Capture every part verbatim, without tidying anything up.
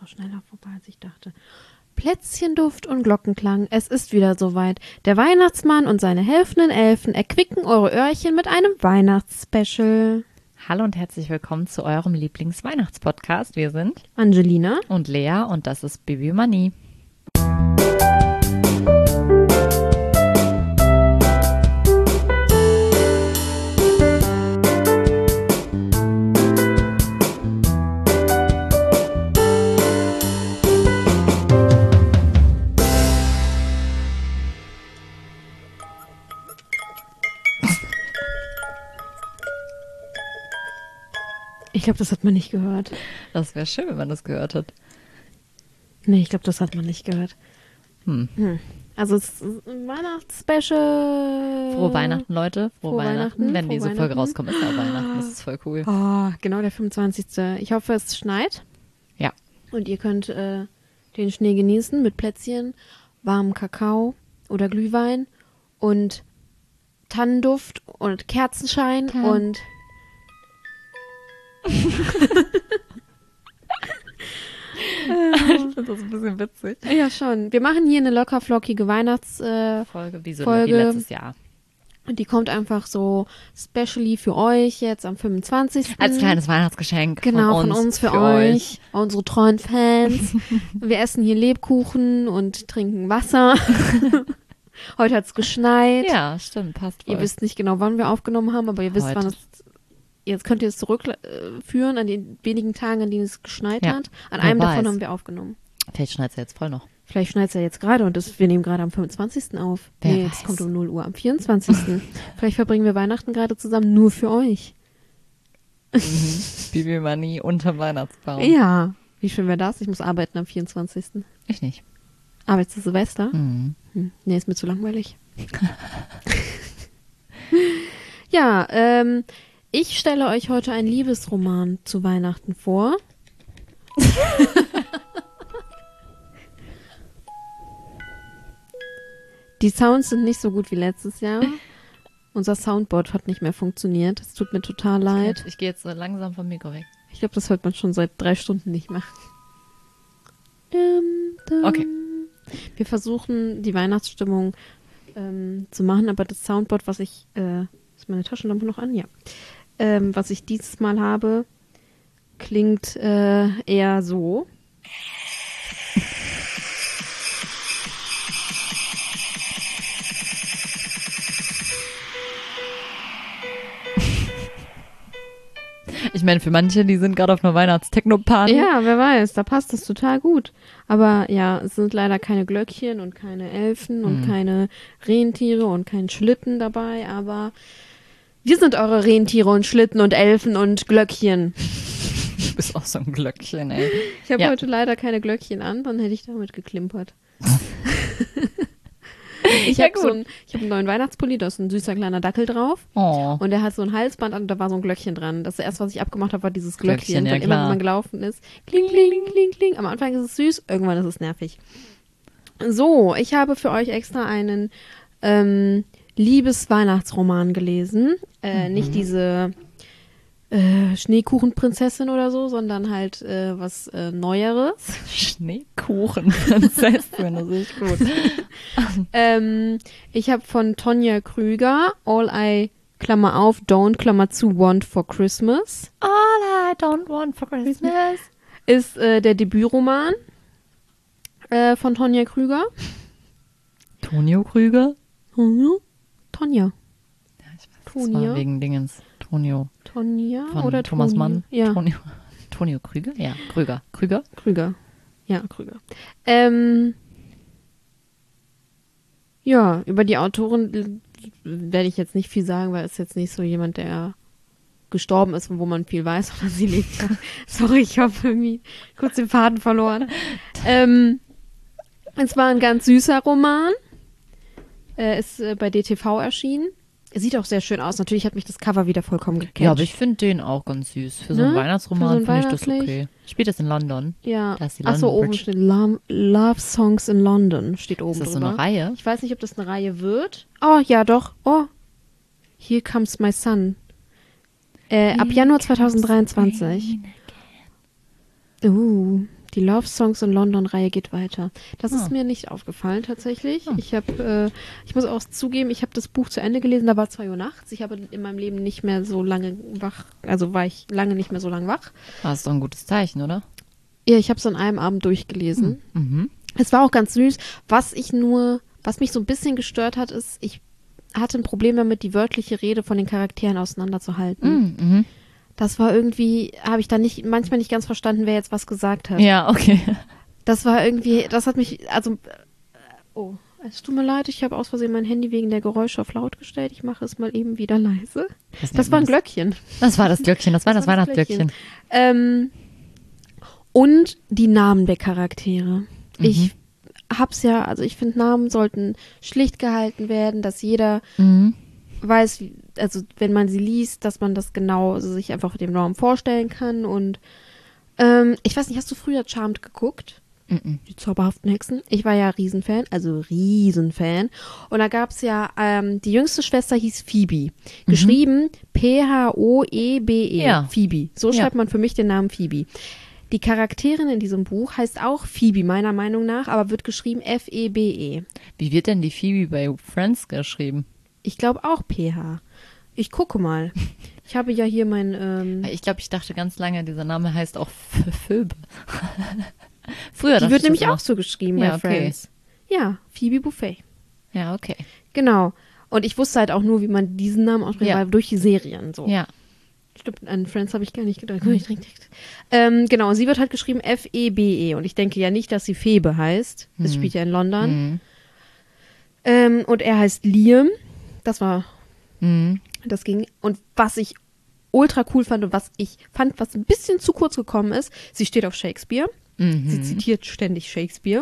schneller vorbei, als ich dachte. Plätzchenduft und Glockenklang, es ist wieder soweit. Der Weihnachtsmann und seine helfenden Elfen erquicken eure Öhrchen mit einem Weihnachtsspecial. Hallo und herzlich willkommen zu eurem Lieblings-Weihnachtspodcast. Wir sind Angelina und Lea und das ist Bibi Mani. Ich glaube, das hat man nicht gehört. Das wäre schön, wenn man das gehört hat. Nee, ich glaube, das hat man nicht gehört. Hm. Hm. Also es ist ein Weihnachtsspecial. Frohe Weihnachten, Leute. Frohe, Frohe Weihnachten. Weihnachten. Wenn Frohe diese Folge Weihnachten. rauskommt, ist ja Weihnachten. Das ist voll cool. Oh, genau, der fünfundzwanzigste Ich hoffe, es schneit. Ja. Und ihr könnt äh, den Schnee genießen mit Plätzchen, warmem Kakao oder Glühwein und Tannenduft und Kerzenschein Tan- und Ich finde das ein bisschen witzig. ja schon. Wir machen hier eine locker flockige Weihnachts äh, Folge wie so Folge. wie letztes Jahr. und die kommt einfach so specially für euch jetzt am fünfundzwanzigsten Als kleines Weihnachtsgeschenk Genau, von uns, von uns für, für euch, unsere treuen Fans. Wir essen hier Lebkuchen und trinken Wasser. Heute hat's geschneit. Ja, stimmt, passt voll. Ihr wisst nicht genau, wann wir aufgenommen haben, aber ihr wisst, Heute. wann es. Jetzt könnt ihr es zurückführen an den wenigen Tagen, an denen es geschneit Ja, hat. An wer einem davon weiß. haben wir aufgenommen. Vielleicht schneit es ja jetzt voll noch. Vielleicht schneit es ja jetzt gerade und das, wir nehmen gerade am fünfundzwanzigsten auf. Wer nee, weiß. es kommt um null Uhr am vierundzwanzigsten Vielleicht verbringen wir Weihnachten gerade zusammen nur für euch. Bibi Mani unterm Weihnachtsbaum. Ja. Wie schön wäre das? Ich muss arbeiten am vierundzwanzigsten Ich nicht. Arbeitest du Silvester? Mhm. Hm. Nee, ist mir zu langweilig. Ja, ähm, ich stelle euch heute einen Liebesroman zu Weihnachten vor. Die Sounds sind nicht so gut wie letztes Jahr. Unser Soundboard hat nicht mehr funktioniert. Es tut mir total leid. Ich gehe jetzt so langsam vom Mikro weg. Ich glaube, das hört man schon seit drei Stunden nicht mehr. Dum, dum. Okay. Wir versuchen, die Weihnachtsstimmung ähm, zu machen, aber das Soundboard, was ich, äh, ist meine Taschenlampe noch an? Ja. Ähm, was ich dieses Mal habe, klingt äh, eher so. Ich meine, für manche, die sind gerade auf einer Weihnachtstechno-Party. Ja, wer weiß, da passt das total gut. Aber ja, es sind leider keine Glöckchen und keine Elfen und Mhm. keine Rentiere und kein Schlitten dabei, aber wir sind eure Rentiere und Schlitten und Elfen und Glöckchen. Du bist auch so ein Glöckchen, ey. Ich habe Ja. heute leider keine Glöckchen an, dann hätte ich damit geklimpert. Ich Ja, habe gut. so ein, ich hab einen neuen Weihnachtspulli, da ist ein süßer kleiner Dackel drauf. Oh. Und der hat so ein Halsband an und da war so ein Glöckchen dran. Das erste, was ich abgemacht habe, war dieses Glöckchen. Glöckchen, ja, weil immer, klar. wenn man gelaufen ist, kling, kling, kling, kling. Am Anfang ist es süß, irgendwann ist es nervig. So, ich habe für euch extra einen ähm, Liebes-Weihnachtsroman gelesen. Äh, Mhm. Nicht diese äh, Schneekuchenprinzessin oder so, sondern halt äh, was äh, Neueres. Schneekuchenprinzessin, das ist gut. Ähm, ich habe von Tonja Krüger All I, Klammer auf, Don't, Klammer zu, Want for Christmas. All I don't want for Christmas. Ist äh, der Debütroman äh, von Tonja Krüger. Tonio Krüger? Tonja? Tonja. Ja, ich weiß, das Tonio. war wegen Dingens. Tonio. Tonja Von oder Thomas Toni? Mann. Ja, Tonio. Tonio Krüger? Ja, Krüger. Krüger? Krüger. Ja, Krüger. Ähm, ja, über die Autorin l- werde ich jetzt nicht viel sagen, weil es jetzt nicht so jemand, der gestorben ist und wo man viel weiß, oder sie lebt ja. Sorry, ich habe irgendwie kurz den Faden verloren. ähm, es war ein ganz süßer Roman. Äh, ist äh, bei D T V erschienen. Er sieht auch sehr schön aus. Natürlich hat mich das Cover wieder vollkommen gecatcht. Ja, aber ich finde den auch ganz süß. Für so einen Ne? Weihnachtsroman Für so ein finde ich das weihnachtlich- okay. Spielt das in London? Ja. Da ist die Achso, London oben Bridge. steht Love, Love Songs in London. Steht oben Ist das so drüber. eine Reihe? Ich weiß nicht, ob das eine Reihe wird. Oh, ja, doch. Oh. Here Comes My Son. Äh, ab Here Januar comes zweitausenddreiundzwanzig. rain again. Uh, Die Love Songs in London-Reihe geht weiter. Das Ah. ist mir nicht aufgefallen tatsächlich. Ah. Ich habe, äh, ich muss auch zugeben, ich habe das Buch zu Ende gelesen, da war zwei Uhr nachts. Ich habe in meinem Leben nicht mehr so lange wach, also war ich lange nicht mehr so lange wach. Das ist doch ein gutes Zeichen, oder? Ja, ich habe es an einem Abend durchgelesen. Mhm. Es war auch ganz süß. Was ich nur, was mich so ein bisschen gestört hat, ist, ich hatte ein Problem damit, die wörtliche Rede von den Charakteren auseinanderzuhalten. Mhm. Mhm. Das war irgendwie, habe ich da nicht, manchmal nicht ganz verstanden, wer jetzt was gesagt hat. Ja, okay. Das war irgendwie, das hat mich, also, äh, oh, es tut mir leid, ich habe aus Versehen mein Handy wegen der Geräusche auf laut gestellt. Ich mache es mal eben wieder leise. Was Das nennt war ein man Glöckchen. Das war das Glöckchen, das war das, Das war das Weihnachtsglöckchen. Ähm, und die Namen der Charaktere. Ich hab's ja, also ich finde, Namen sollten schlicht gehalten werden, dass jeder Mhm. weiß, wie, also wenn man sie liest, dass man das genau also sich einfach dem Raum vorstellen kann. Und ähm, ich weiß nicht, hast du früher Charmed geguckt? Mhm. Die zauberhaften Hexen. Ich war ja Riesenfan, also Riesenfan. Und da gab's ja, ähm, die jüngste Schwester hieß Phoebe. Geschrieben P H O E B E. Ja. Phoebe. So Ja. schreibt man für mich den Namen Phoebe. Die Charakterin in diesem Buch heißt auch Phoebe, meiner Meinung nach, aber wird geschrieben F E B E. Wie wird denn die Phoebe bei Friends geschrieben? Ich glaube auch P H. Ich gucke mal. Ich habe ja hier mein, ähm, Ich glaube, ich dachte ganz lange, dieser Name heißt auch F- Phoebe. Früher die dachte wird ich nämlich das auch immer. so geschrieben Ja, bei okay. Friends. Ja, Phoebe Buffet. Ja, okay. Genau. Und ich wusste halt auch nur, wie man diesen Namen ausspricht, Ja. weil durch die Serien so. Ja. Stimmt, an Friends habe ich gar nicht gedacht. Ich trinke nicht. Ähm, genau, sie wird halt geschrieben F E B E. Und ich denke ja nicht, dass sie Phoebe heißt. Es spielt ja in London. Mhm. Ähm, und er heißt Liam. Das war, Mhm. das ging. Und was ich ultra cool fand und was ich fand, was ein bisschen zu kurz gekommen ist, sie steht auf Shakespeare. Mhm. Sie zitiert ständig Shakespeare.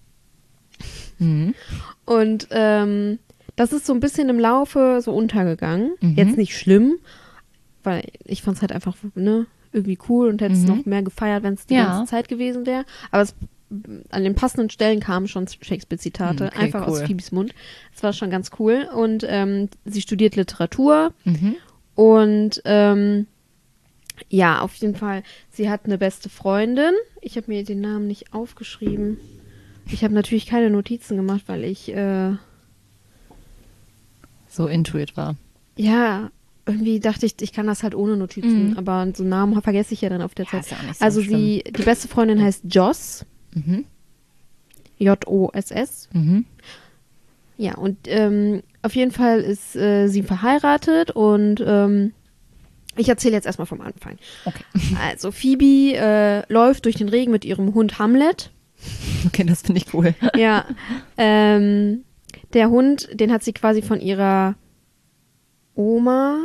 Mhm. Und ähm, das ist so ein bisschen im Laufe so untergegangen. Mhm. Jetzt nicht schlimm, weil ich fand es halt einfach ne, irgendwie cool und hätte es Mhm. noch mehr gefeiert, wenn es die Ja. ganze Zeit gewesen wäre. Aber es, an den passenden Stellen kamen schon Shakespeare-Zitate, Okay, einfach aus cool. Phoebes Mund. Das war schon ganz cool. Und ähm, sie studiert Literatur Mhm. und ähm, ja, auf jeden Fall, sie hat eine beste Freundin. Ich habe mir den Namen nicht aufgeschrieben. Ich habe natürlich keine Notizen gemacht, weil ich äh, So Intuit war. ja, irgendwie dachte ich, ich kann das halt ohne Notizen, Mhm. aber so Namen vergesse ich ja dann auf der Ja, Zeit. ist ja auch nicht so Also schlimm. sie, die beste Freundin heißt Joss, Mhm. J O S S. Mhm. Ja, und ähm, auf jeden Fall ist äh, sie verheiratet und ähm, ich erzähle jetzt erstmal vom Anfang. Okay. Also Phoebe äh, läuft durch den Regen mit ihrem Hund Hamlet. Okay, das finde ich cool. Ja, ähm, der Hund, den hat sie quasi von ihrer Oma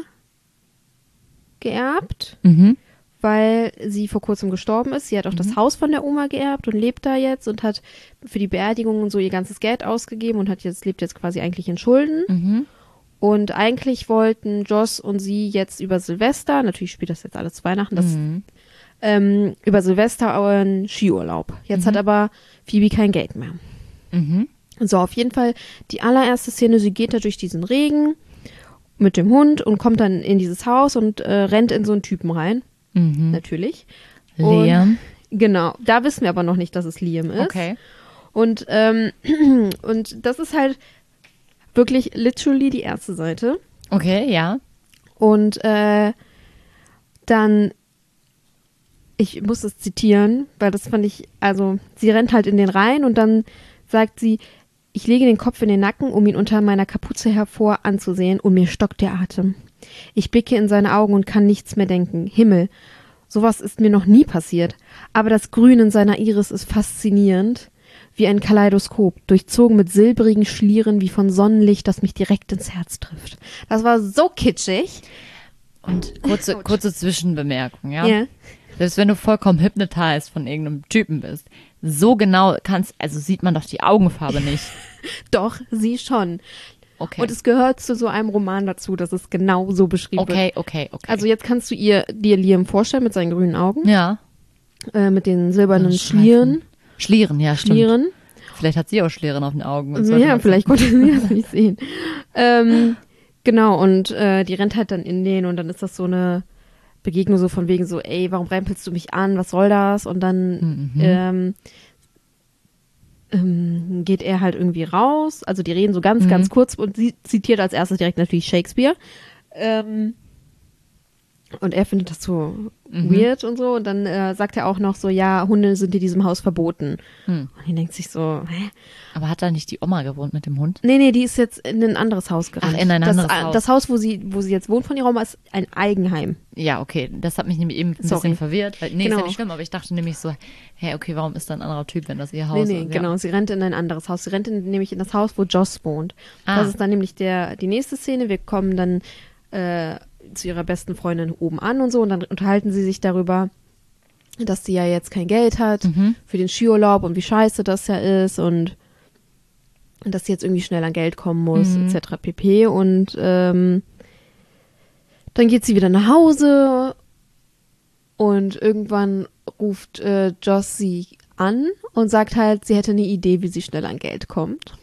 geerbt, Mhm. weil sie vor kurzem gestorben ist. Sie hat auch das Haus von der Oma geerbt und lebt da jetzt und hat für die Beerdigung und so ihr ganzes Geld ausgegeben und hat jetzt, lebt jetzt quasi eigentlich in Schulden. Mhm. Und eigentlich wollten Joss und sie jetzt über Silvester, natürlich spielt das jetzt alles zu Weihnachten, das, Mhm. ähm, über Silvester einen Skiurlaub. Jetzt hat aber Phoebe kein Geld mehr. Mhm. So, auf jeden Fall die allererste Szene, sie geht da durch diesen Regen mit dem Hund und kommt dann in dieses Haus und äh, rennt in so einen Typen rein. Mhm. Natürlich. Und- Liam. Genau, da wissen wir aber noch nicht, dass es Liam ist. Okay. Und, ähm, und das ist halt wirklich literally die erste Seite. Okay, ja. Und äh, dann, ich muss es zitieren, weil das fand ich, also sie rennt halt in den Rhein und dann sagt sie, ich lege den Kopf in den Nacken, um ihn unter meiner Kapuze hervor anzusehen und mir stockt der Atem. Ich blicke in seine Augen und kann nichts mehr denken. Himmel, sowas ist mir noch nie passiert. Aber das Grün in seiner Iris ist faszinierend, wie ein Kaleidoskop, durchzogen mit silbrigen Schlieren wie von Sonnenlicht, das mich direkt ins Herz trifft. Das war so kitschig. Und kurze, Autsch. kurze Zwischenbemerkung, ja? Ja. Selbst wenn du vollkommen hypnotized von irgendeinem Typen bist, so genau kannst, also sieht man doch die Augenfarbe nicht. Doch, sie schon. Okay. Und es gehört zu so einem Roman dazu, dass es genau so beschrieben wird. okay, okay, okay. Also jetzt kannst du ihr dir Liam vorstellen mit seinen grünen Augen, ja. äh, mit den silbernen Streifen. Schlieren. Schlieren, ja, stimmt. Schlieren. Vielleicht hat sie auch Schlieren auf den Augen. und Also, sollte ja, man- vielleicht konnte sie das nicht sehen. Ähm, genau, und äh, die rennt halt dann in den und dann ist das so eine, Begegnung so von wegen so, ey, warum rempelst du mich an, was soll das? Und dann Mhm. ähm, ähm, geht er halt irgendwie raus, also die reden so ganz, Mhm. ganz kurz und sie zitiert als erstes direkt natürlich Shakespeare. Ähm, und er findet das so Mhm. weird und so und dann äh, sagt er auch noch so, ja, Hunde sind in diesem Haus verboten. Hm. Und er denkt sich so, hä? Aber hat da nicht die Oma gewohnt mit dem Hund? Nee, nee, die ist jetzt in ein anderes Haus gerannt. Ach, in ein das, anderes äh, Haus. Das Haus, wo sie, wo sie jetzt wohnt von ihrer Oma, ist ein Eigenheim. Ja, okay. Das hat mich nämlich eben ein Sorry. bisschen verwirrt. Weil, nee, ist Genau. ja nicht schlimm, aber ich dachte nämlich so, hä, okay, warum ist da ein anderer Typ, wenn das ihr Nee, Haus nee, ist? genau. Ja. Sie rennt in ein anderes Haus. Sie rennt in, nämlich in das Haus, wo Joss wohnt. Ah. Das ist dann nämlich der, die nächste Szene. Wir kommen dann äh, zu ihrer besten Freundin oben an und so und dann unterhalten sie sich darüber, dass sie ja jetzt kein Geld hat Mhm. für den Skiurlaub und wie scheiße das ja ist und, und dass sie jetzt irgendwie schnell an Geld kommen muss, Mhm. et cetera pp. Und ähm, dann geht sie wieder nach Hause und irgendwann ruft äh, Joss sie an und sagt halt, sie hätte eine Idee, wie sie schnell an Geld kommt.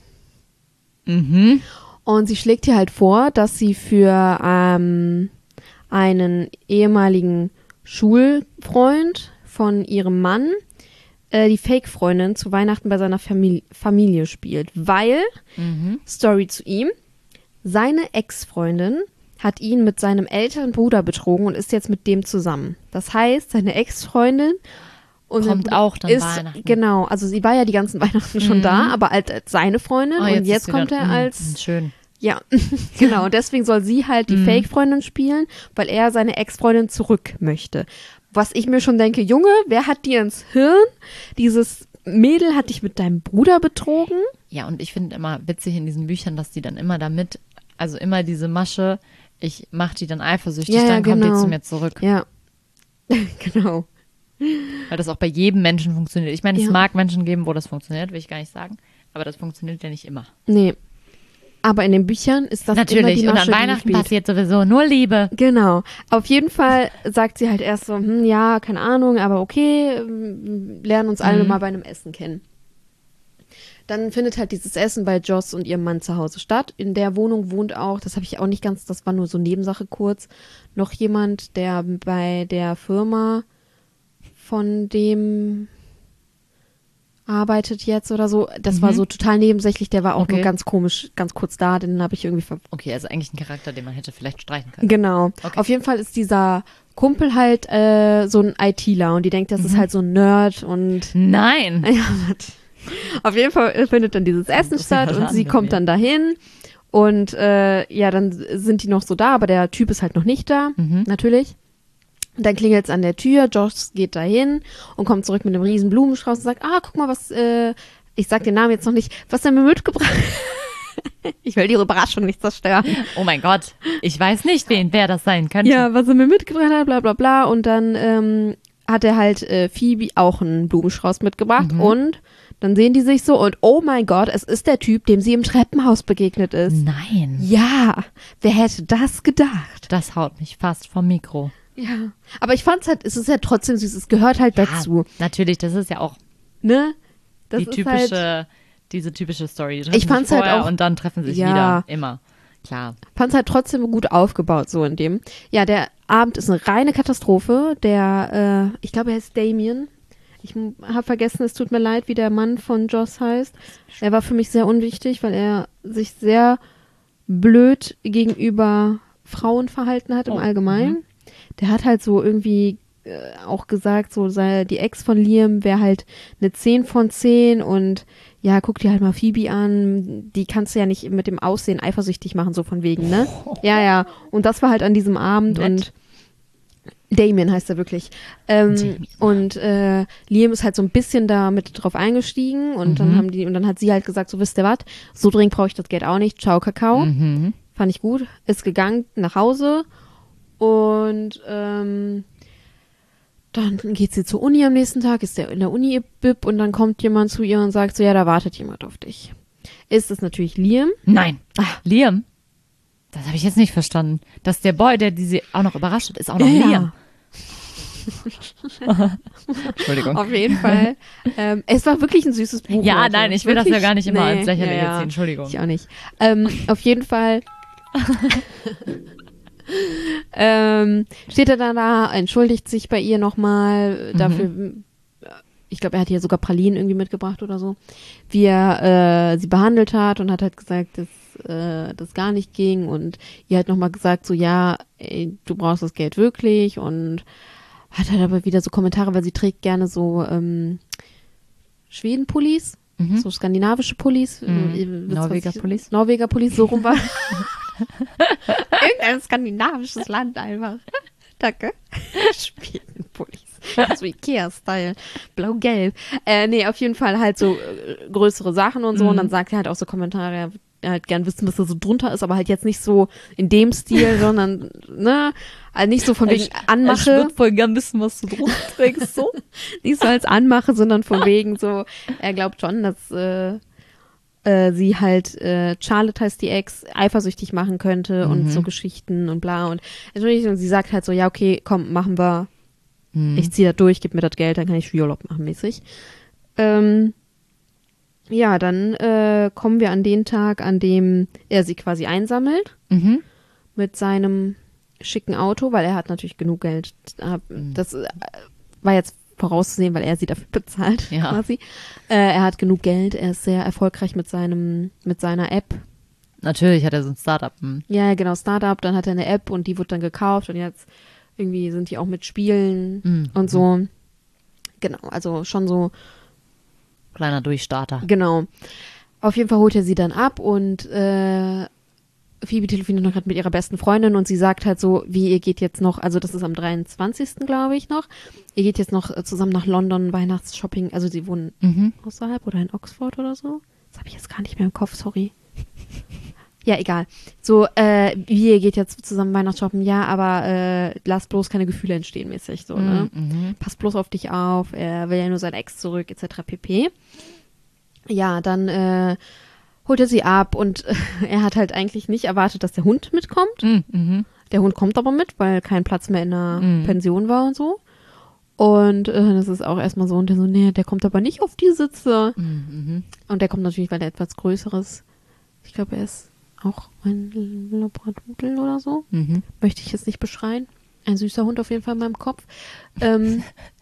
Mhm. Und sie schlägt ihr halt vor, dass sie für ähm, einen ehemaligen Schulfreund von ihrem Mann äh, die Fake-Freundin zu Weihnachten bei seiner Famili- Familie spielt. Weil, Mhm. Story zu ihm, seine Ex-Freundin hat ihn mit seinem älteren Bruder betrogen und ist jetzt mit dem zusammen. Das heißt, seine Ex-Freundin und sein Kommt Bruder auch dann ist, Weihnachten. Genau, also sie war ja die ganzen Weihnachten schon Mhm. da, aber als, als seine Freundin Oh, und jetzt, ist sie kommt dann- er Mhm. als Schön. ja, genau. Und deswegen soll sie halt die Mhm. Fake-Freundin spielen, weil er seine Ex-Freundin zurück möchte. Was ich mir schon denke, Junge, wer hat dir ins Hirn? Dieses Mädel hat dich mit deinem Bruder betrogen? Ja, und ich finde immer witzig in diesen Büchern, dass die dann immer damit, also immer diese Masche, ich mach die dann eifersüchtig, Ja, ja, dann kommt die genau. zu mir zurück. Ja, genau. Weil das auch bei jedem Menschen funktioniert. Ich meine, es Ja. mag Menschen geben, wo das funktioniert, will ich gar nicht sagen. Aber das funktioniert ja nicht immer. Nee. Aber in den Büchern ist das immer Natürlich. die Und Masche, an die Weihnachten spielt. passiert sowieso nur Liebe. Genau. Auf jeden Fall sagt sie halt erst so, hm, ja, keine Ahnung, aber okay, ähm, lernen uns alle Mhm. mal bei einem Essen kennen. Dann findet halt dieses Essen bei Joss und ihrem Mann zu Hause statt. In der Wohnung wohnt auch, das habe ich auch nicht ganz, das war nur so Nebensache kurz, noch jemand, der bei der Firma von dem arbeitet jetzt oder so. Das war Mhm. so total nebensächlich, der war auch Okay. nur ganz komisch, ganz kurz da, den habe ich irgendwie ver Okay, also eigentlich ein Charakter, den man hätte vielleicht streichen können. Genau. Okay. Auf jeden Fall ist dieser Kumpel halt äh, so ein ITler und die denkt, das ist Mhm. halt so ein Nerd und Nein. ja, was? Auf jeden Fall findet dann dieses Essen Das ist ja statt und sie angenehm. kommt dann dahin und äh, ja, dann sind die noch so da, aber der Typ ist halt noch nicht da, Mhm. natürlich. Dann klingelt es an der Tür, Josh geht dahin und kommt zurück mit einem riesen Blumenstrauß und sagt, ah, guck mal, was, äh, ich sag den Namen jetzt noch nicht, was er mir mitgebracht Ich will die Überraschung nicht zerstören. Oh mein Gott. Ich weiß nicht, wen, wer das sein könnte. Ja, was er mir mitgebracht hat, bla bla bla. Und dann ähm, hat er halt äh, Phoebe auch einen Blumenstrauß mitgebracht. Mhm. Und dann sehen die sich so und oh mein Gott, es ist der Typ, dem sie im Treppenhaus begegnet ist. Nein. Ja, wer hätte das gedacht? Das haut mich fast vom Mikro. Ja, aber ich fand's halt, es ist ja trotzdem süß, es gehört halt dazu, Natürlich, das ist ja auch ne? Das die ist typische, halt, diese typische Story. Die Ich treffen fand's sich halt vorher auch- und dann treffen sie sich Ja. wieder. Immer. Klar. fand's halt trotzdem gut aufgebaut, so in dem. Ja, der Abend ist eine reine Katastrophe. Der, äh, ich glaube, er heißt Damien. Ich habe vergessen, es tut mir leid, wie der Mann von Joss heißt. Er war für mich sehr unwichtig, weil er sich sehr blöd gegenüber Frauen verhalten hat im Oh, Allgemeinen. Der hat halt so irgendwie äh, auch gesagt, so sei, die Ex von Liam wäre halt eine zehn von zehn und ja, guck dir halt mal Phoebe an, die kannst du ja nicht mit dem Aussehen eifersüchtig machen, so von wegen, ne? Ja, ja. Und das war halt an diesem Abend Nett. und Damien heißt er wirklich. Ähm, Damien. und äh, Liam ist halt so ein bisschen da mit drauf eingestiegen und dann Mhm. haben die, und dann hat sie halt gesagt, so wisst ihr was, so dringend brauche ich das Geld auch nicht. Ciao, Kakao. Mhm. Fand ich gut. Ist gegangen nach Hause und ähm, dann geht sie zur Uni am nächsten Tag, ist der in der Uni Bib und dann kommt jemand zu ihr und sagt so, ja, da wartet jemand auf dich. Ist es natürlich Liam. Nein. Liam? Das habe ich jetzt nicht verstanden. Dass der Boy, der diese auch noch überrascht hat, ist auch noch Ja. Liam. Entschuldigung. Auf jeden Fall. ähm, es war wirklich ein süßes Buch. Ja, Leute. nein, ich will das ja Wirklich? gar nicht immer als lächerlich ja, ja. erzählen. Entschuldigung. Ich auch nicht. Ähm, auf jeden Fall ähm, steht er dann da, entschuldigt sich bei ihr nochmal dafür, mhm. ich glaube, er hat ihr sogar Pralinen irgendwie mitgebracht oder so, wie er äh, sie behandelt hat und hat halt gesagt, dass äh, das gar nicht ging und ihr halt nochmal gesagt, so ja, ey, du brauchst das Geld wirklich und hat halt aber wieder so Kommentare, weil sie trägt gerne so ähm, Schweden-Pullis, mhm. so skandinavische Pullis. Mhm. Norweger-Pullis. Norweger-Pullis, so rum war. Irgendein skandinavisches Land einfach. Danke. Schweden-Pullis. So Ikea-Style. Blau-gelb. Äh, nee, auf jeden Fall halt so äh, größere Sachen und so. Mhm. Und dann sagt er halt auch so Kommentare, er würde halt gern wissen, was da so drunter ist, aber halt jetzt nicht so in dem Stil, sondern, ne, also nicht so von wegen Anmache. Ich würde voll gern wissen, was du drunter trägst, so. Nicht so als Anmache, sondern von wegen so, er glaubt schon, dass äh, äh, sie halt, äh, Charlotte heißt die Ex, eifersüchtig machen könnte mhm. und so Geschichten und bla und natürlich, und sie sagt halt so, ja, okay, komm, machen wir, mhm. ich zieh da durch, gib mir das Geld, dann kann ich Urlaub machen, mäßig. Ähm, Ja, dann äh, kommen wir an den Tag, an dem er sie quasi einsammelt mhm. mit seinem schicken Auto, weil er hat natürlich genug Geld. Das äh, war jetzt vorauszusehen, weil er sie dafür bezahlt ja. quasi. Äh, er hat genug Geld, er ist sehr erfolgreich mit seinem mit seiner App. Natürlich hat er so ein Startup. Hm. Ja, genau, Startup, dann hat er eine App und die wird dann gekauft und jetzt irgendwie sind die auch mit Spielen mhm. und so. Genau, also schon so kleiner Durchstarter. Genau. Auf jeden Fall holt er sie dann ab und äh, Phoebe telefoniert noch gerade mit ihrer besten Freundin und sie sagt halt so, wie ihr geht jetzt noch, also das ist am dreiundzwanzigsten glaube ich noch, ihr geht jetzt noch zusammen nach London Weihnachtsshopping, also sie wohnen mhm. außerhalb oder in Oxford oder so. Das habe ich jetzt gar nicht mehr im Kopf, sorry. Ja, egal. So, äh, wie ihr geht jetzt zusammen Weihnachtsshoppen, ja, aber äh, lasst bloß keine Gefühle entstehen mäßig, so, ne? Mhm. Passt bloß auf dich auf, er will ja nur sein Ex zurück, et cetera pp. Ja, dann äh, holt er sie ab und äh, er hat halt eigentlich nicht erwartet, dass der Hund mitkommt. Mhm. Der Hund kommt aber mit, weil kein Platz mehr in der mhm. Pension war und so. Und äh, das ist auch erstmal so, und der so, nee, der kommt aber nicht auf die Sitze. Mhm. Und der kommt natürlich, weil er etwas Größeres, ich glaube, er ist auch ein Labradudel oder so. Mhm. Möchte ich jetzt nicht beschreien. Ein süßer Hund auf jeden Fall in meinem Kopf. Ähm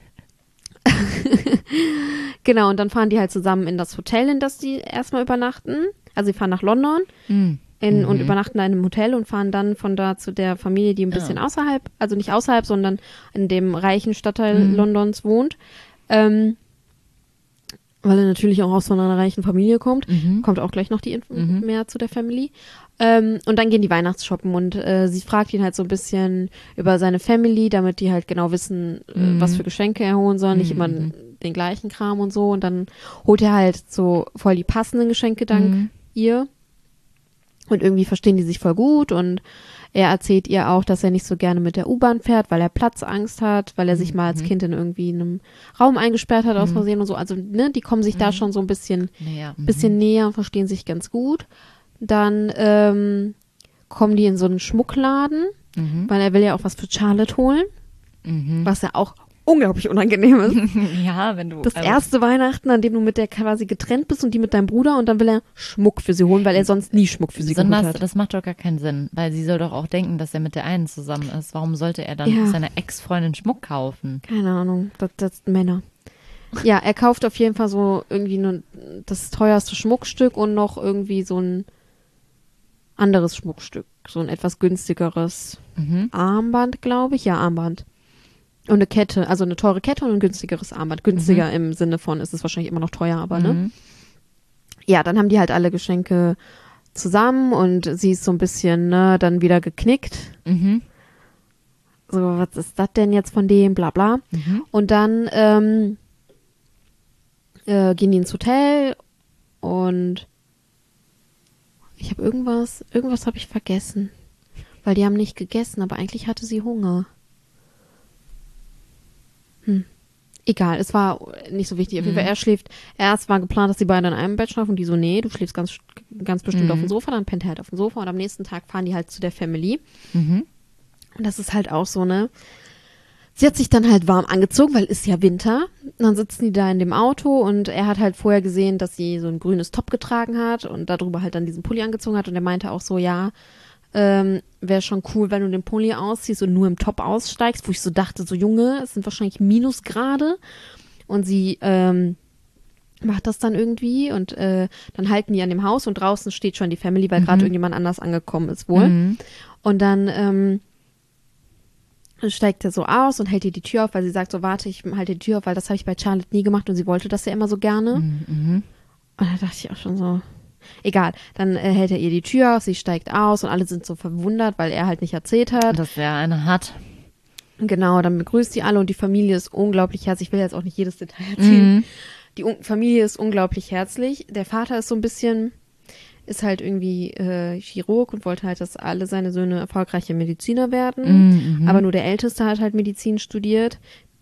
genau, und dann fahren die halt zusammen in das Hotel, in das die erstmal übernachten. Also sie fahren nach London mhm. in, und übernachten da in einem Hotel und fahren dann von da zu der Familie, die ein bisschen ja. außerhalb, also nicht außerhalb, sondern in dem reichen Stadtteil mhm. Londons wohnt. Ähm weil er natürlich auch aus so einer reichen Familie kommt. Mhm. Kommt auch gleich noch die Info mhm. mehr zu der Family. Ähm, und dann gehen die Weihnachtsshoppen und äh, sie fragt ihn halt so ein bisschen über seine Family, damit die halt genau wissen, mhm. äh, was für Geschenke er holen soll, nicht mhm. immer den gleichen Kram und so. Und dann holt er halt so voll die passenden Geschenke dank mhm. ihr. Und irgendwie verstehen die sich voll gut und er erzählt ihr auch, dass er nicht so gerne mit der U-Bahn fährt, weil er Platzangst hat, weil er sich mal als mhm. Kind in irgendwie einem Raum eingesperrt hat aus Versehen und so. Also, ne, die kommen sich mhm. da schon so ein bisschen näher, bisschen mhm. näher und verstehen sich ganz gut. Dann ähm, kommen die in so einen Schmuckladen, mhm. weil er will ja auch was für Charlotte holen, mhm. was ja auch unglaublich unangenehm ist. Ja, wenn du... Das also erste Weihnachten, an dem du mit der quasi getrennt bist und die mit deinem Bruder und dann will er Schmuck für sie holen, weil er sonst nie Schmuck für sie geholt hat. Das macht doch gar keinen Sinn, weil sie soll doch auch denken, dass er mit der einen zusammen ist. Warum sollte er dann ja. seiner Ex-Freundin Schmuck kaufen? Keine Ahnung, das, das sind Männer. Ja, er kauft auf jeden Fall so irgendwie nur das teuerste Schmuckstück und noch irgendwie so ein anderes Schmuckstück, so ein etwas günstigeres mhm. Armband, glaube ich. Ja, Armband. Und eine Kette, also eine teure Kette und ein günstigeres Armband. Günstiger mhm. im Sinne von, ist es wahrscheinlich immer noch teuer, aber mhm. ne? Ja, dann haben die halt alle Geschenke zusammen und sie ist so ein bisschen, ne, dann wieder geknickt. Mhm. So, was ist das denn jetzt von dem, bla bla. Mhm. Und dann ähm, äh, gehen die ins Hotel und ich habe irgendwas, irgendwas habe ich vergessen. Weil die haben nicht gegessen, aber eigentlich hatte sie Hunger. Hm. Egal, es war nicht so wichtig. Auf jeden Fall, er schläft, erst war geplant, dass die beiden in einem Bett schlafen und die so, nee, du schläfst ganz, ganz bestimmt mhm. auf dem Sofa, dann pennt er halt auf dem Sofa und am nächsten Tag fahren die halt zu der Family. Mhm. Und das ist halt auch so, ne, sie hat sich dann halt warm angezogen, weil ist ja Winter. Und dann sitzen die da in dem Auto und er hat halt vorher gesehen, dass sie so ein grünes Top getragen hat und darüber halt dann diesen Pulli angezogen hat und er meinte auch so, ja, ähm, wäre schon cool, wenn du den Pulli ausziehst und nur im Top aussteigst, wo ich so dachte, so Junge, es sind wahrscheinlich Minusgrade. Und sie ähm, macht das dann irgendwie und äh, dann halten die an dem Haus und draußen steht schon die Family, weil Mhm. gerade irgendjemand anders angekommen ist wohl. Mhm. Und dann ähm, steigt er so aus und hält ihr die Tür auf, weil sie sagt so, warte, ich halte die Tür auf, weil das habe ich bei Charlotte nie gemacht und sie wollte das ja immer so gerne. Mhm. Und da dachte ich auch schon so, egal, dann äh, hält er ihr die Tür auf, sie steigt aus und alle sind so verwundert, weil er halt nicht erzählt hat. Dass er eine hat. Genau, dann begrüßt sie alle und die Familie ist unglaublich herzlich. Ich will jetzt auch nicht jedes Detail erzählen. Mhm. Die Un- Familie ist unglaublich herzlich. Der Vater ist so ein bisschen, ist halt irgendwie äh, Chirurg und wollte halt, dass alle seine Söhne erfolgreiche Mediziner werden. Mhm. Aber nur der Älteste hat halt Medizin studiert.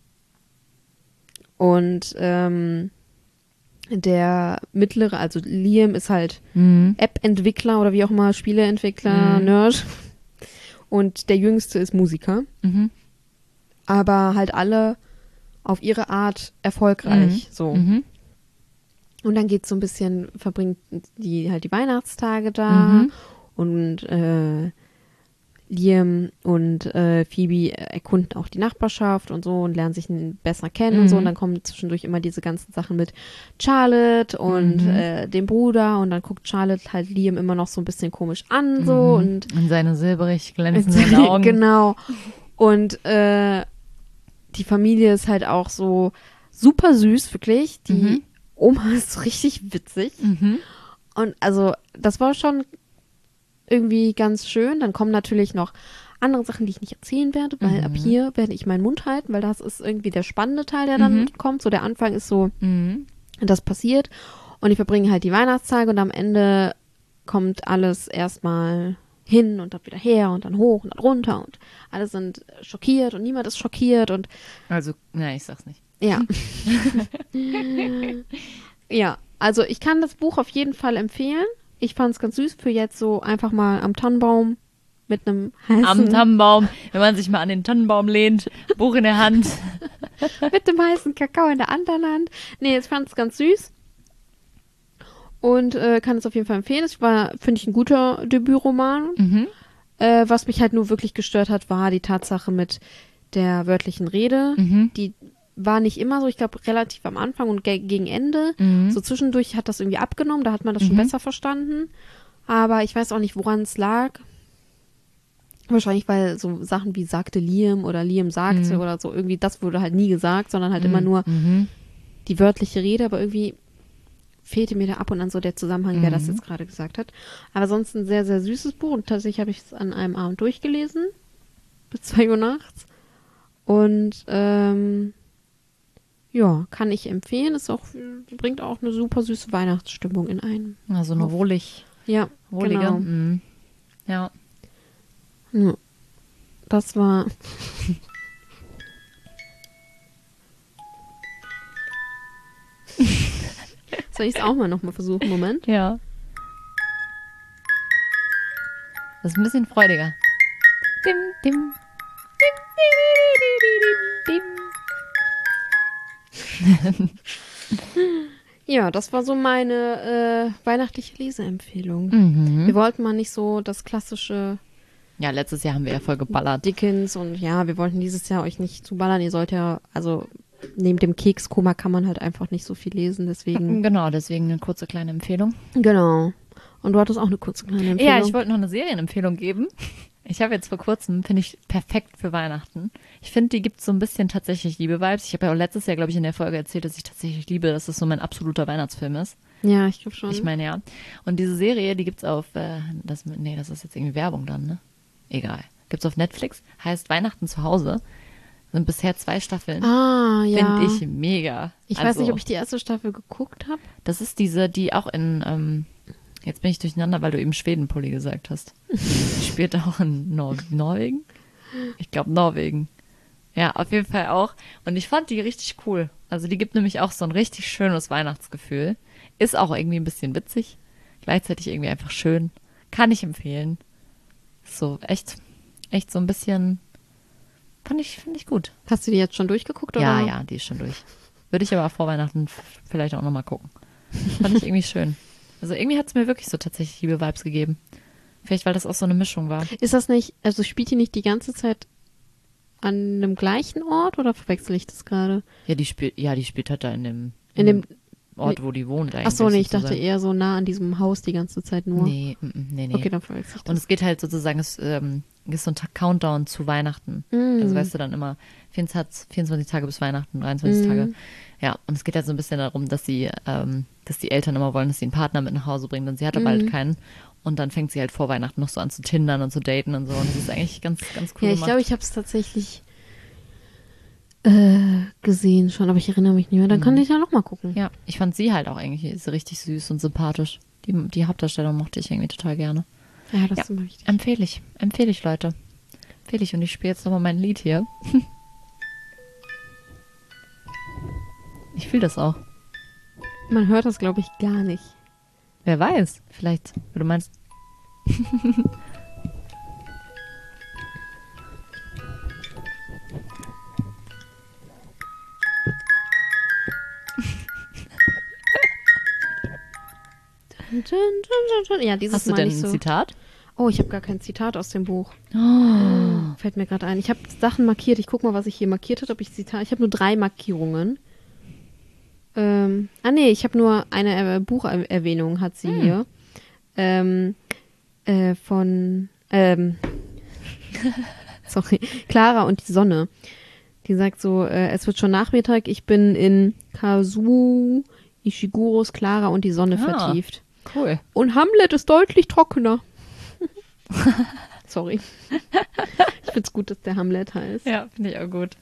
Und ähm, der Mittlere, also Liam, ist halt Mhm. App-Entwickler oder wie auch immer, Spieleentwickler, Mhm. Nerd. Und der Jüngste ist Musiker. Mhm. Aber halt alle auf ihre Art erfolgreich. So. Mhm. Und dann geht so ein bisschen, verbringt die halt die Weihnachtstage da Mhm. und äh, Liam und äh, Phoebe erkunden auch die Nachbarschaft und so und lernen sich n- besser kennen und so. Mhm. Und dann kommen zwischendurch immer diese ganzen Sachen mit Charlotte und Mhm. äh, dem Bruder und dann guckt Charlotte halt Liam immer noch so ein bisschen komisch an so Mhm. und Und seine silberig glänzenden Augen. genau. Und äh, die Familie ist halt auch so super süß, wirklich. Die Mhm. Oma ist richtig witzig. Mhm. Und also, das war schon irgendwie ganz schön. Dann kommen natürlich noch andere Sachen, die ich nicht erzählen werde, weil Mhm. ab hier werde ich meinen Mund halten, weil das ist irgendwie der spannende Teil, der dann Mhm. kommt. So der Anfang ist so, Mhm. das passiert. Und die verbringen halt die Weihnachtstage und am Ende kommt alles erstmal hin und dann wieder her und dann hoch und dann runter und alle sind schockiert und niemand ist schockiert und Also, na, ich sag's nicht. ja. Ja, also ich kann das Buch auf jeden Fall empfehlen. Ich fand es ganz süß für jetzt so einfach mal am Tannenbaum mit einem heißen, Am Tannenbaum, wenn man sich mal an den Tannenbaum lehnt, Buch in der Hand. mit dem heißen Kakao in der anderen Hand. Nee, ich fand es ganz süß. Und äh, kann es auf jeden Fall empfehlen. Es war, finde ich, ein guter Debütroman. Mhm. Äh, was mich halt nur wirklich gestört hat, war die Tatsache mit der wörtlichen Rede. Mhm. Die war nicht immer so, ich glaube, relativ am Anfang und ge gegen Ende. Mhm. So zwischendurch hat das irgendwie abgenommen, da hat man das schon Mhm. besser verstanden. Aber ich weiß auch nicht, woran es lag. Wahrscheinlich, weil so Sachen wie sagte Liam oder Liam sagte Mhm. oder so, irgendwie, das wurde halt nie gesagt, sondern halt immer Mhm. nur Mhm. die wörtliche Rede, aber irgendwie fehlte mir da ab und an so der Zusammenhang, wer das Mhm. jetzt gerade gesagt hat. Aber sonst ein sehr, sehr süßes Buch und tatsächlich habe ich es an einem Abend durchgelesen, bis zwei Uhr nachts. Und ähm, ja, kann ich empfehlen. Ist auch, bringt auch eine super süße Weihnachtsstimmung in einen. Also eine wohlig, Ja, wohlige. genau. Mhm. Ja. Ja. Das war. Soll ich es auch mal nochmal versuchen? Moment. Ja. Das ist ein bisschen freudiger. Dim, dim. Dim, di, di, di, di, dim, dim. Ja, das war so meine äh, weihnachtliche Leseempfehlung. Mhm. Wir wollten mal nicht so das klassische Ja, letztes Jahr haben wir ja voll geballert. Dickens und ja, wir wollten dieses Jahr euch nicht zuballern. Ihr sollt ja, also neben dem Kekskoma kann man halt einfach nicht so viel lesen, deswegen. Genau, deswegen eine kurze kleine Empfehlung. Genau. Und du hattest auch eine kurze kleine Empfehlung. Ja, ich wollte noch eine Serienempfehlung geben. Ich habe jetzt vor kurzem, finde ich, perfekt für Weihnachten. Ich finde, die gibt so ein bisschen tatsächlich Liebe-Vibes. Ich habe ja auch letztes Jahr, glaube ich, in der Folge erzählt, dass ich tatsächlich liebe, dass es so mein absoluter Weihnachtsfilm ist. Ja, ich glaube schon. Ich meine, ja. Und diese Serie, die gibt's auf, äh, das, nee, das ist jetzt irgendwie Werbung dann, ne? Egal. Gibt's auf Netflix, heißt Weihnachten zu Hause. Sind bisher zwei Staffeln. ah, ja. Finde ich mega. Ich weiß Also, nicht, ob ich die erste Staffel geguckt habe. Das ist diese, die auch in, ähm, jetzt bin ich durcheinander, weil du eben Schwedenpulli gesagt hast. Die spielt auch in Nor Norwegen? Ich glaube Norwegen. Ja, auf jeden Fall auch. Und ich fand die richtig cool. Also die gibt nämlich auch so ein richtig schönes Weihnachtsgefühl. Ist auch irgendwie ein bisschen witzig. Gleichzeitig irgendwie einfach schön. Kann ich empfehlen. So, echt, echt so ein bisschen, fand ich, finde ich gut. Hast du die jetzt schon durchgeguckt? Ja, oder? ja, die ist schon durch. Würde ich aber vor Weihnachten f- vielleicht auch nochmal gucken. Fand ich irgendwie schön. Also irgendwie hat es mir wirklich so tatsächlich Liebe-Vibes gegeben. Vielleicht, weil das auch so eine Mischung war. Ist das nicht, also spielt die nicht die ganze Zeit an einem gleichen Ort oder verwechsel ich das gerade? Ja, die spielt, ja, die spielt halt da in dem, In dem, Ort, wo die wohnt eigentlich. ach so, nee, ich sozusagen. dachte eher so nah an diesem Haus die ganze Zeit nur. Nee, mm, mm, nee, nee. Okay, dann verwechsel ich das. Und es geht halt sozusagen, es ähm, ist so ein Ta- Countdown zu Weihnachten. Mm. Also weißt du dann immer, vierundzwanzig, vierundzwanzig Tage bis Weihnachten, dreiundzwanzig Mm. Tage. Ja, und es geht halt so ein bisschen darum, dass sie, ähm, dass die Eltern immer wollen, dass sie einen Partner mit nach Hause bringen, denn sie hatte Mm. bald keinen. Und dann fängt sie halt vor Weihnachten noch so an zu tindern und zu daten und so. Und das ist eigentlich ganz, ganz cool Ja, ich gemacht. glaube, ich habe es tatsächlich äh, gesehen schon, aber ich erinnere mich nicht mehr. Dann Mhm. kann ich ja noch mal gucken. Ja, ich fand sie halt auch eigentlich so richtig süß und sympathisch. Die, die Hauptdarstellung mochte ich irgendwie total gerne. Ja, das Ja. ist immer wichtig. Empfehle ich, empfehle ich, Leute. Empfehle ich. Und ich spiele jetzt nochmal mein Lied hier. Ich fühle das auch. Man hört das, glaube ich, gar nicht. Wer weiß, vielleicht, wie du meinst. Ja, dieses Hast du Mal denn nicht ein so. Zitat? Oh, ich habe gar kein Zitat aus dem Buch. Oh. Fällt mir gerade ein. Ich habe Sachen markiert. Ich guck mal, was ich hier markiert habe, ob ich Zitat. Ich habe nur drei Markierungen. Ähm, ah nee, ich habe nur eine äh, Bucherwähnung hat sie Hm. hier. Ähm, äh, von ähm, sorry, Clara und die Sonne. Die sagt so, äh, es wird schon Nachmittag, ich bin in Kazuo Ishiguros Clara und die Sonne Ah. vertieft. Cool. Und Hamlet ist deutlich trockener. Sorry. Ich find's gut, dass der Hamlet heißt. Ja, finde ich auch gut.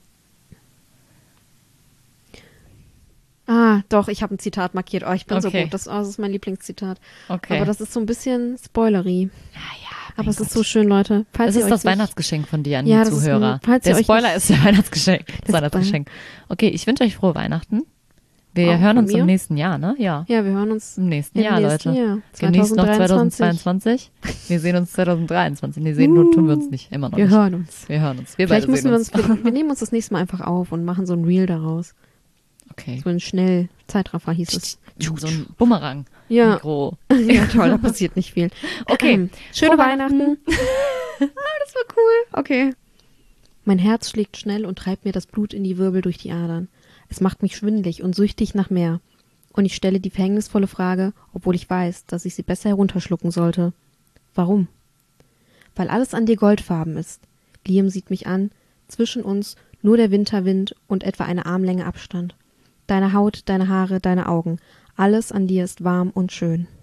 Ah, doch, ich habe ein Zitat markiert. Oh, ich bin so Okay. gut. Das, oh, das ist mein Lieblingszitat. Okay. Aber das ist so ein bisschen spoilery. ja, ja, Aber mein es ist Gott. so schön, Leute. Falls Das ihr ist euch das nicht- Weihnachtsgeschenk von dir an Ja, die das ist Zuhörer. ein- falls Der ihr euch Spoiler nicht- ist der Weihnachtsgeschenk. Das, Das Weihnachtsgeschenk. Okay, ich wünsche euch frohe Weihnachten. Wir Auch hören von uns mir? im nächsten Jahr, ne? Ja. Ja, wir hören uns Im nächsten im Jahr, nächsten Leute. Jahr. Genießt noch zweitausenddreiundzwanzig. zweitausendzweiundzwanzig. Wir sehen uns zweitausenddreiundzwanzig. Nee, sehen nur tun wir uns nicht. Immer noch Wir nicht. hören uns. Wir hören uns. Wir Vielleicht beide müssen sehen wir uns. uns, wir, wir nehmen uns das nächste Mal einfach auf und machen so ein Reel daraus. Okay. So ein schnell Zeitraffer hieß es. So ein Bumerang. Ja. Mikro. Ja, toll, da passiert nicht viel. Okay. Schöne Frohe Weihnachten. ah, das war cool. Okay. Mein Herz schlägt schnell und treibt mir das Blut in die Wirbel durch die Adern. Es macht mich schwindelig und süchtig nach mehr. Und ich stelle die verhängnisvolle Frage, obwohl ich weiß, dass ich sie besser herunterschlucken sollte. Warum? Weil alles an dir goldfarben ist. Liam sieht mich an, zwischen uns nur der Winterwind und etwa eine Armlänge Abstand. Deine Haut, deine Haare, deine Augen, alles an dir ist warm und schön.